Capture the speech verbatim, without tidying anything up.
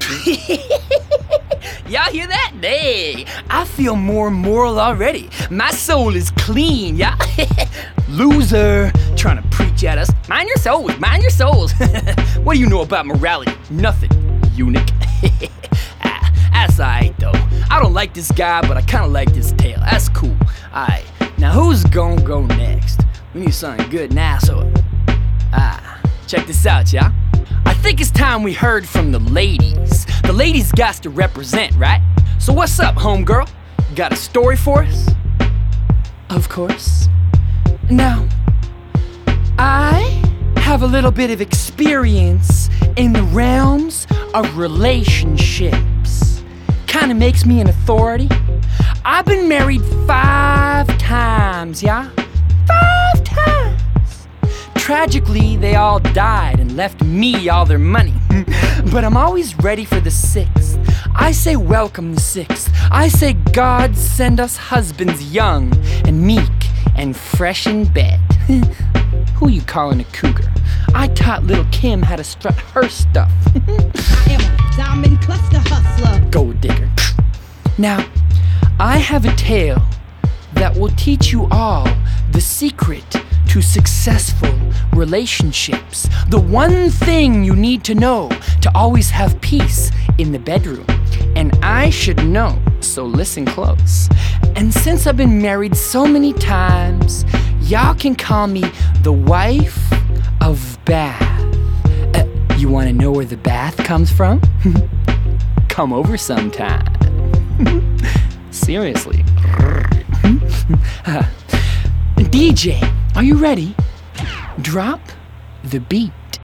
Y'all hear that? Hey, I feel more moral already. My soul is clean, yeah? Loser, trying to preach at us. Mind your souls, mind your souls. What do you know about morality? Nothing, eunuch. ah, that's alright, though. I don't like this guy, but I kind of like this tale. That's cool. Alright, now who's gonna go next? We need something good now, so... Ah, check this out, y'all. I think it's time we heard from the ladies. The ladies got to represent, right? So what's up, homegirl? Got a story for us? Of course. Now, I have a little bit of experience in the realms of relationships. Kinda makes me an authority. I've been married five times, yeah? Five times! Tragically, they all died and left me all their money. But I'm always ready for the sixth. I say welcome the sixth. I say God send us husbands young and meek and fresh in bed. Who you calling a cougar? I taught little Kim how to strut her stuff. I am a diamond cluster hustler. Gold digger. Now, I have a tale that will teach you all the secret to successful relationships. The one thing you need to know to always have peace in the bedroom. And I should know, so listen close. And since I've been married so many times, y'all can call me the wife of Bath. Uh, you wanna know where the bath comes from? Come over sometime. Seriously. uh, D J, are you ready? Drop the beat.